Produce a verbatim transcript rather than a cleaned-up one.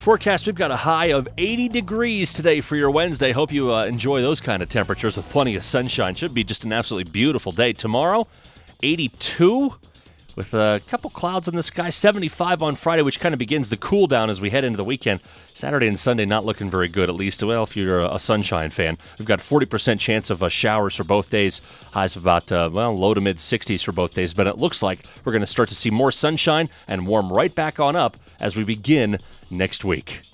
Forecast, we've got a high of eighty degrees today for your Wednesday. Hope you uh, enjoy those kind of temperatures with plenty of sunshine. Should be just an absolutely beautiful day. Tomorrow, eighty-two with a couple clouds in the sky. seventy-five on Friday, which kind of begins the cool down as we head into the weekend. Saturday and Sunday not looking very good, at least, well, if you're a sunshine fan. We've got forty percent chance of uh, showers for both days. Highs of about, uh, well, low to mid-sixties for both days. But it looks like we're going to start to see more sunshine and warm right back on up as we begin next week.